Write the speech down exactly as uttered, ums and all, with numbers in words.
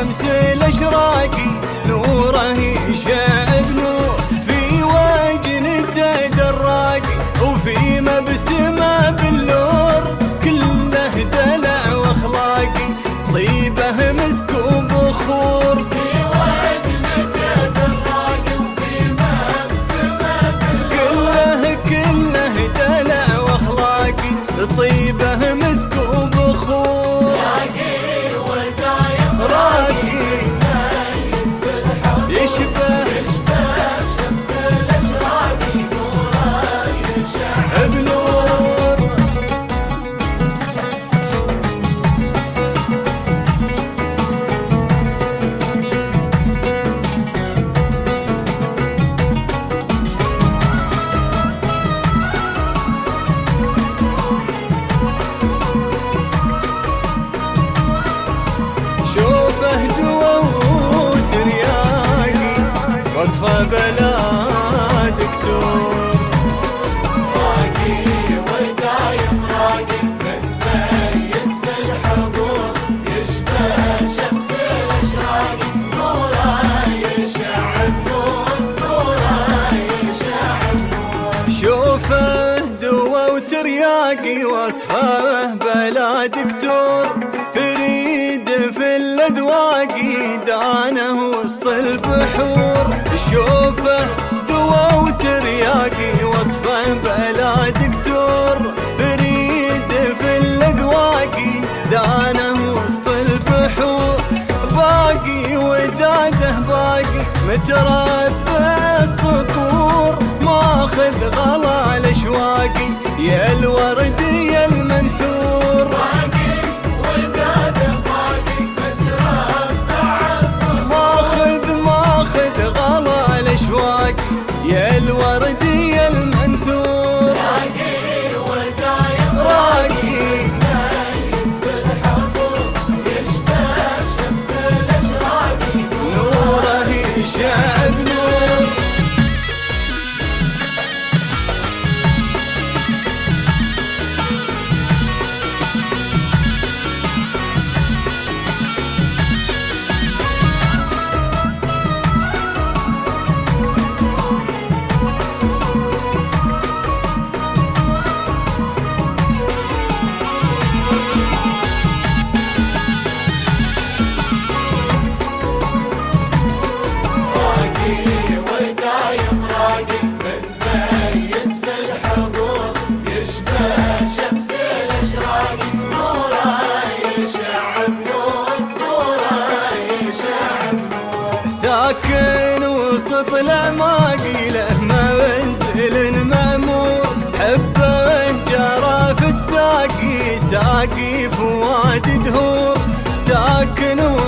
شمس الاشراق نوره يشع بنور في وجنته دراق وفي مبسمه بالنور كله دلع واخلاق طيبه مسك وبخور في وجنته دراق وفي مبسمه بالنور كله كله دلع واخلاق طيبه مسك وبخور راقي ودايم راقي يشبه يشبه شمس الاشراق نوره يشع بنور شوفه دوا وترياقي وصفه بلا دكتور راقي ودايم راقي متميز في الحضور يشبه شمس الاشراق نوره يشع بنور نوره يشع بنور شوفه دوا وترياقي وصفه بلا دكتور فريد في الأذواق دانه وسط البحور شوفه دوا وترياقي وصفه بلا دكتور فريد في الأذواق دانه وسط البحور باقي وداده باقي متربى السطور ماخذ غلا الاشواقي يا الورد يا المنثور باقي وداده باقي متربع السطور ماخذ ماخذ غلا الاشواق يا الورد يا المنثور راقي ودايم راقي متميز في الحضور يشبه شمس الاشراق نوره يشع بنور راقي ودايم راقي متميز في الحضور يشبه شمس الاشراق نوره يشع بنور نوره يشع بنور ساكن وسط الاعماق له منزل مأمور حبه جرى في الساقي ساقي فواد دهور ساكن